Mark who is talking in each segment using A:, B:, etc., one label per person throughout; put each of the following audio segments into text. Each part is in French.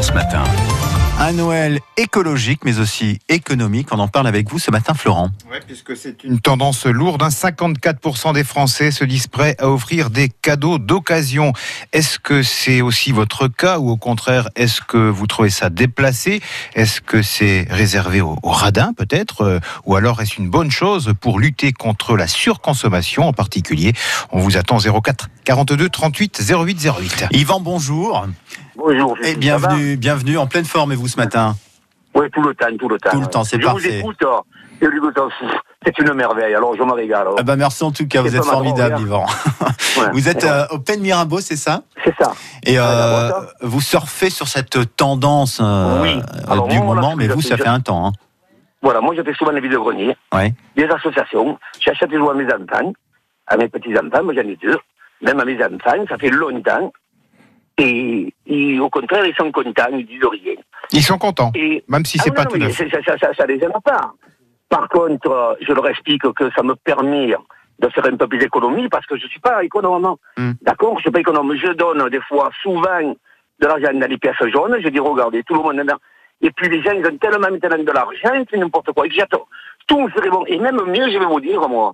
A: France Matin. Un Noël écologique, mais aussi économique. On en parle avec vous ce matin, Florent.
B: Oui, puisque c'est une tendance lourde. 54% des Français se disent prêts à offrir des cadeaux d'occasion. Est-ce que c'est aussi votre cas ou au contraire, est-ce que vous trouvez ça déplacé ? Est-ce que c'est réservé aux radins peut-être ? Ou alors est-ce une bonne chose pour lutter contre la surconsommation en particulier ? On vous attend 04 42 38 08 08.
A: Yvan, bonjour.
C: Bonjour.
A: Et bienvenue en pleine forme et vous ce matin.
C: Oui, tout le temps.
A: Tout le temps, c'est parfait.
C: Je vous écoute, c'est une merveille, alors je me régale.
A: Ah bah merci en tout cas, vous êtes formidable, Yvan.
C: Ouais,
A: vous êtes au Pen Mirabeau, c'est ça ?
C: C'est ça.
A: Et vous surfez sur cette tendance
C: Oui. Alors,
A: du
C: moi,
A: moment, mais vous, ça fait un temps. Hein.
C: Voilà, moi je fais souvent les vides-greniers, des associations, j'achète des jouets à mes enfants, à mes petits-enfants, moi j'en ai deux, même à mes enfants, ça fait longtemps. Et au contraire, ils sont contents, ils disent rien.
B: Ils sont contents, même si c'est pas tout neuf.
C: Ça les aime pas. Par contre, je leur explique que ça me permet de faire un peu plus d'économie parce que je suis pas économe. D'accord, je suis pas économe. Je donne des fois, souvent, de l'argent dans les pièces jaunes. Je dis, regardez, tout le monde est là. Et puis les gens, ils ont tellement maintenant de l'argent, c'est n'importe quoi. Ils jettent tout, c'est bon. Et même mieux, je vais vous dire, moi,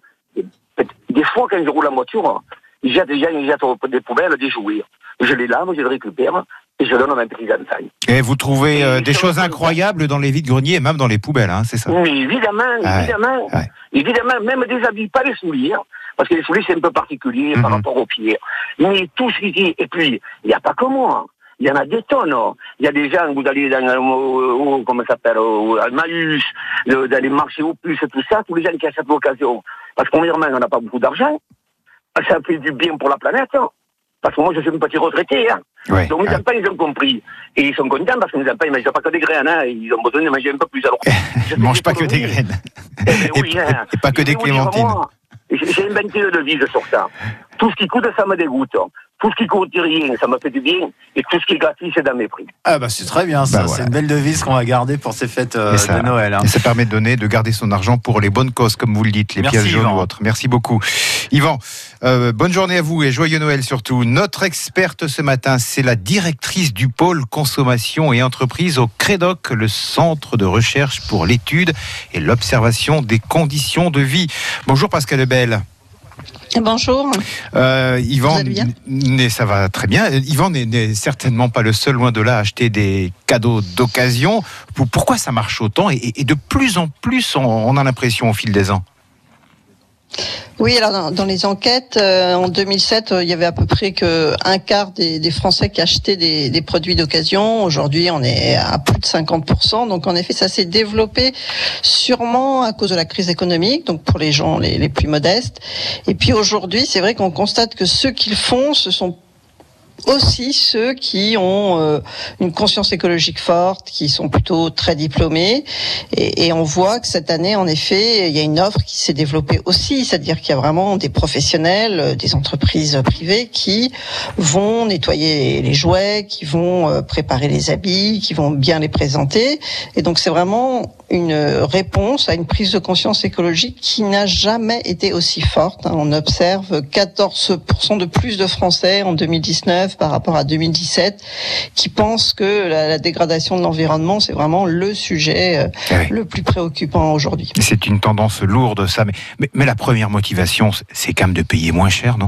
C: des fois, quand je roule en voiture, ils jettent des poubelles, des jouets. Je les lave, je les récupère et je donne à mes petits-enfants.
B: Et vous trouvez des choses incroyables dans les vides-greniers et même dans les poubelles, hein, c'est ça ?
C: Oui, évidemment. Évidemment, même des habits, pas les souliers, parce que les souliers, c'est un peu particulier par rapport aux pieds. Mais tout ce qui est... Et puis, il n'y a pas que moi. Il y en a des tonnes. Il y a des gens, vous allez dans, comment ça s'appelle, au Malus, d'aller marcher au plus, tout ça, tous les gens qui achètent l'occasion. Parce qu'on on n'a pas beaucoup d'argent. Ça fait du bien pour la planète. Parce que moi, je suis un petit retraité. Donc, mes enfants, ils ont compris. Et ils sont contents parce que mes enfants, ils ne mangent pas que des graines. Ils ont besoin de manger un peu plus. Alors,
B: ils ne mangent pas que des graines. Et pas que des clémentines.
C: J'ai inventé une devise sur ça. Tout ce qui coûte, ça me dégoûte. Tout ce qui coûte rien, ça me fait du bien. Et tout ce qui est gratuit, c'est dans mes prix.
A: Ah bah c'est très bien ça. Voilà. C'est une belle devise qu'on va garder pour ces fêtes de Noël.
B: Et ça permet de garder son argent pour les bonnes causes, comme vous le dites, les pièces jaunes ou autres. Merci beaucoup. Yvan, bonne journée à vous et joyeux Noël surtout. Notre experte ce matin, c'est la directrice du pôle consommation et entreprise au CREDOC, le centre de recherche pour l'étude et l'observation des conditions de vie. Bonjour Pascal Lebel.
D: Bonjour.
B: Yvan, ça va très bien. Yvan n'est certainement pas le seul, loin de là, à acheter des cadeaux d'occasion. Pourquoi ça marche autant et de plus en plus, on a l'impression au fil des ans?
D: Oui, alors dans les enquêtes, en 2007, il y avait à peu près qu'un quart des Français qui achetaient des produits d'occasion. Aujourd'hui, on est à plus de 50%. Donc, en effet, ça s'est développé sûrement à cause de la crise économique, donc pour les gens les plus modestes. Et puis aujourd'hui, c'est vrai qu'on constate que ceux qui le font, ce sont aussi ceux qui ont une conscience écologique forte, qui sont plutôt très diplômés, et on voit que cette année, en effet, il y a une offre qui s'est développée aussi, c'est-à-dire qu'il y a vraiment des professionnels, des entreprises privées qui vont nettoyer les jouets, qui vont préparer les habits, qui vont bien les présenter, et donc c'est vraiment une réponse à une prise de conscience écologique qui n'a jamais été aussi forte. On observe 14% de plus de Français en 2019 par rapport à 2017 qui pensent que la dégradation de l'environnement, c'est vraiment le sujet le plus préoccupant aujourd'hui.
B: C'est une tendance lourde, ça. Mais la première motivation, c'est quand même de payer moins cher, non ?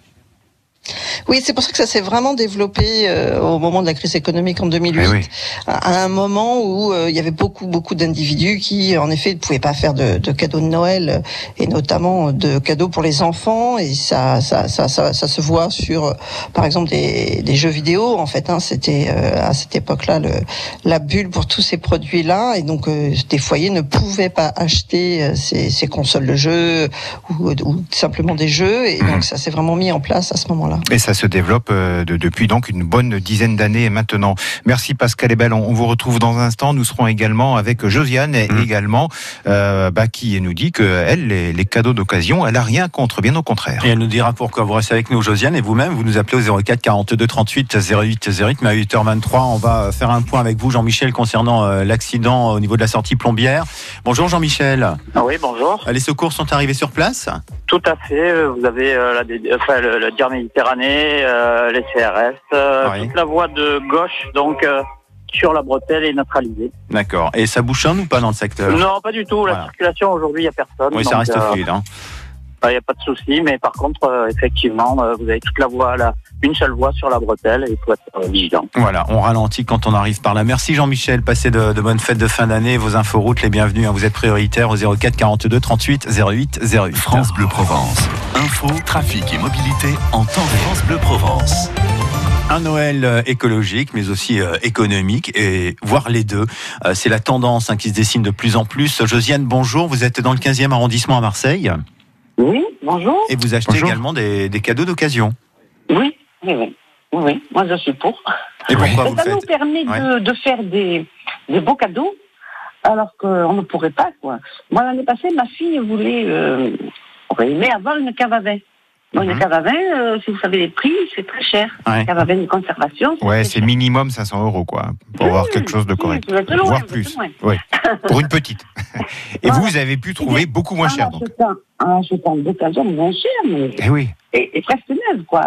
D: Oui, c'est pour ça que ça s'est vraiment développé au moment de la crise économique en 2008, à un moment où il y avait beaucoup d'individus qui, en effet, ne pouvaient pas faire de cadeaux de Noël, et notamment de cadeaux pour les enfants, et ça se voit sur, par exemple, des jeux vidéo. En fait, c'était à cette époque-là la bulle pour tous ces produits-là, et donc des foyers ne pouvaient pas acheter ces consoles de jeux ou simplement des jeux, et donc ça s'est vraiment mis en place à ce moment-là.
B: Et ça se développe depuis donc une bonne dizaine d'années maintenant. Merci Pascal Lebel, on vous retrouve dans un instant. Nous serons également avec Josiane également, qui nous dit que elle, les cadeaux d'occasion, elle a rien contre, bien au contraire.
A: Et elle nous dira pourquoi. Vous restez avec nous, Josiane, et vous-même, vous nous appelez au 04 42 38 08 08. Mais à 8h23, on va faire un point avec vous, Jean-Michel, concernant l'accident au niveau de la sortie Plombières. Bonjour Jean-Michel.
E: Oui, bonjour.
A: Les secours sont arrivés sur place ?
E: Tout à fait. Vous avez le Diar Méditerranée, les CRS, toute la voie de gauche, donc sur la bretelle et neutralisé.
A: D'accord. Et ça bouchonne ou pas dans le secteur?
E: Non, pas du tout. La circulation aujourd'hui, il n'y a personne.
A: Oui, ça reste fluide.
E: Il n'y a pas de souci, mais par contre, effectivement, vous avez toute la voie, une seule voie sur la bretelle et il faut être vigilant.
A: Voilà, on ralentit quand on arrive par là. Merci Jean-Michel, passez de bonnes fêtes de fin d'année. Vos inforoutes, les bienvenus. Vous êtes prioritaires au 04 42 38 08 08.
F: France Bleu Provence. Info, trafic et mobilité en temps réel. France Bleu Provence.
A: Un Noël écologique, mais aussi économique, et voire les deux. C'est la tendance qui se dessine de plus en plus. Josiane, bonjour. Vous êtes dans le 15e arrondissement à Marseille.
G: Oui, bonjour.
A: Et vous achetez également des cadeaux d'occasion.
G: Oui, moi je suis pour.
A: Et pourquoi vous
G: ça
A: faites
G: nous permet de faire des beaux cadeaux, alors qu'on ne pourrait pas, quoi. Moi, l'année passée, ma fille aurait aimé avoir une cave à vin. Bon, une cave à vin, si vous savez les prix, c'est très cher. Une cave à vin de conservation.
B: C'est minimum 500 €, quoi, pour avoir quelque chose de correct. Voire plus. Oui. Pour une petite. Et vous avez pu trouver beaucoup moins cher. Donc.
G: En achetant d'occasion moins cher, mais et presque neuve, quoi.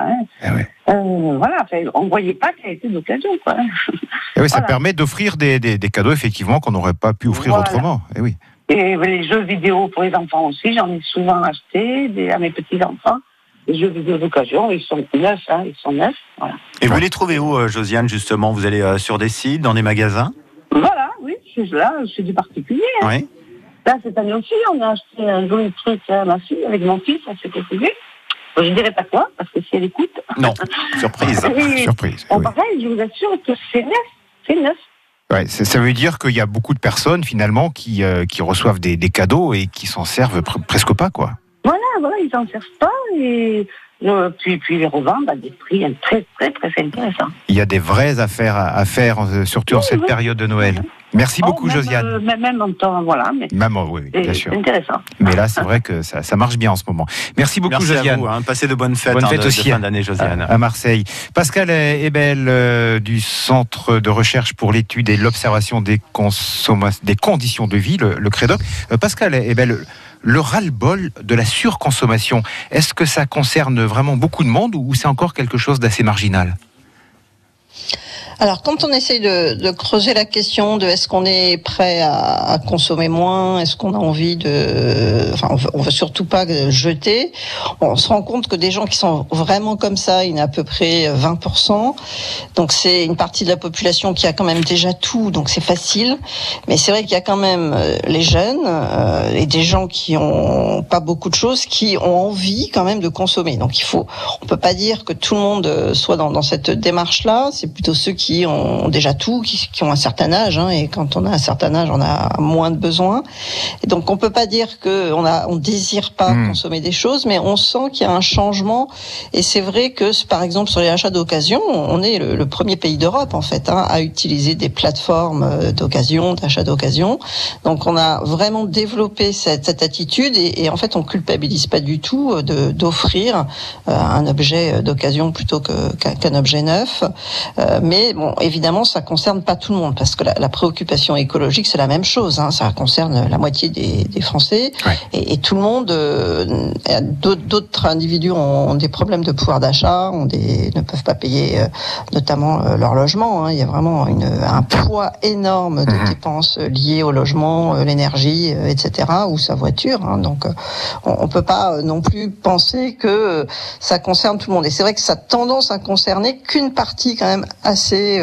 G: On ne voyait pas qu'elle était d'occasion, quoi.
B: Ça permet d'offrir des cadeaux, effectivement, qu'on n'aurait pas pu offrir autrement.
G: Et les jeux vidéo pour les enfants aussi, j'en ai souvent acheté à mes petits-enfants. Les jeux vidéo d'occasion, ils sont neufs. Voilà.
A: Et vous les trouvez où, Josiane, justement? Vous allez sur des sites, dans des magasins?
G: Voilà, oui, c'est du particulier.
A: Oui.
G: Là, cette année aussi, on a acheté un joli truc à ma fille, avec mon fils, on s'est découvert. Je ne dirai pas quoi, parce que si elle écoute...
A: Non, surprise.
B: Surprise.
G: Pareil, je vous assure que c'est neuf.
B: Ouais, ça veut dire qu'il y a beaucoup de personnes, finalement, qui reçoivent des cadeaux et qui s'en servent presque pas, quoi.
G: Voilà, ils s'en servent pas et puis les revendent à des prix très, très, très intéressants.
B: Il y a des vraies affaires à faire, surtout en cette période de Noël. Merci beaucoup, Josiane.
G: Même en temps, voilà.
B: Oui, bien sûr.
G: C'est intéressant.
B: Mais là, c'est vrai que ça marche bien en ce moment. Merci beaucoup, Josiane.
A: À vous, passez de bonnes fêtes,
B: de
A: fin d'année, Josiane.
B: À Marseille. Pascal Ebel du Centre de recherche pour l'étude et l'observation des conditions de vie, le CREDOC. Pascal Ebel, le ras-le-bol de la surconsommation, est-ce que ça concerne vraiment beaucoup de monde ou c'est encore quelque chose d'assez marginal ?
D: Alors, quand on essaye de creuser la question de est-ce qu'on est prêt à consommer moins, est-ce qu'on a envie on veut surtout pas jeter, on se rend compte que des gens qui sont vraiment comme ça, il y en a à peu près 20%. Donc, c'est une partie de la population qui a quand même déjà tout, donc c'est facile. Mais c'est vrai qu'il y a quand même les jeunes et des gens qui ont pas beaucoup de choses, qui ont envie quand même de consommer. Donc, on peut pas dire que tout le monde soit dans cette démarche-là. C'est plutôt ceux qui ont déjà tout, qui ont un certain âge, et quand on a un certain âge, on a moins de besoins. Et donc, on peut pas dire que on désire pas consommer des choses, mais on sent qu'il y a un changement. Et c'est vrai que, par exemple, sur les achats d'occasion, on est le premier pays d'Europe, en fait, à utiliser des plateformes d'achat d'occasion. Donc, on a vraiment développé cette attitude et en fait, on culpabilise pas du tout d'offrir un objet d'occasion plutôt qu'un objet neuf. Mais bon, évidemment, ça concerne pas tout le monde parce que la préoccupation écologique, c'est la même chose. Ça concerne la moitié des Français et tout le monde. D'autres individus ont des problèmes de pouvoir d'achat, ne peuvent pas payer, notamment leur logement. Il y a vraiment un poids énorme de dépenses liées au logement, l'énergie, etc., ou sa voiture. Donc, on peut pas non plus penser que ça concerne tout le monde. Et c'est vrai que ça a tendance à concerner qu'une partie quand même assez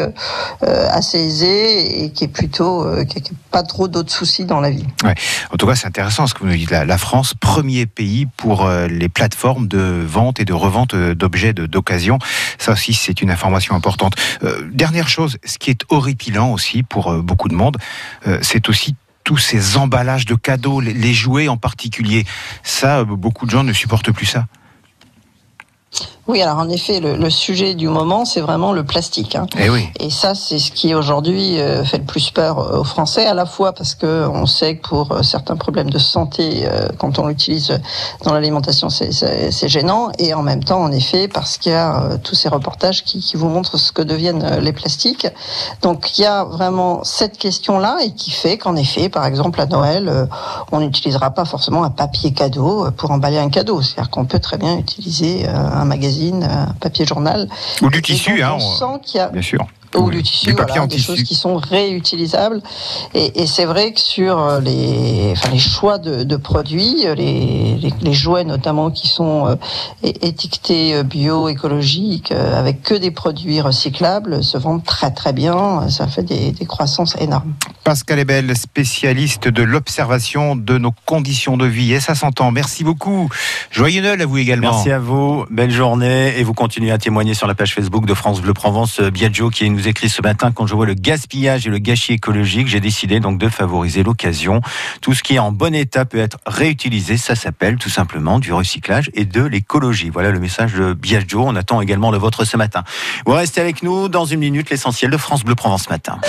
D: aisée et qui est plutôt qui n'a pas trop d'autres soucis dans la vie.
B: Ouais. En tout cas, c'est intéressant ce que vous nous dites. La France, premier pays pour les plateformes de vente et de revente d'objets d'occasion. Ça aussi, c'est une information importante. Dernière chose, ce qui est horripilant aussi pour beaucoup de monde, c'est aussi tous ces emballages de cadeaux, les jouets en particulier. Ça, beaucoup de gens ne supportent plus ça.
D: Oui, alors en effet, le sujet du moment, c'est vraiment le plastique. Et ça, c'est ce qui aujourd'hui fait le plus peur aux Français, à la fois parce que on sait que pour certains problèmes de santé, quand on l'utilise dans l'alimentation, c'est gênant, et en même temps, en effet, parce qu'il y a tous ces reportages qui vous montrent ce que deviennent les plastiques. Donc, il y a vraiment cette question-là, et qui fait qu'en effet, par exemple, à Noël, on n'utilisera pas forcément un papier cadeau pour emballer un cadeau. C'est-à-dire qu'on peut très bien utiliser un magazine, un papier journal.
B: Ou du tissu,
D: on sent qu'il y a...
B: Bien sûr.
D: ou du tissu, voilà, des choses qui sont réutilisables. Et c'est vrai que sur les choix de produits, les jouets notamment qui sont étiquetés bio, écologiques, avec que des produits recyclables, se vendent très très bien. Ça fait des croissances énormes.
B: Pascal Ebel, spécialiste de l'observation de nos conditions de vie. Et ça s'entend. Merci beaucoup. Joyeux Noël à vous également.
A: Merci à vous. Belle journée. Et vous continuez à témoigner sur la page Facebook de France Bleu Provence. Biagio qui nous écrit ce matin: quand je vois le gaspillage et le gâchis écologique, j'ai décidé donc de favoriser l'occasion. Tout ce qui est en bon état peut être réutilisé. Ça s'appelle tout simplement du recyclage et de l'écologie. Voilà le message de Biagio. On attend également le vôtre ce matin. Vous restez avec nous dans une minute, l'essentiel de France Bleu Provence matin.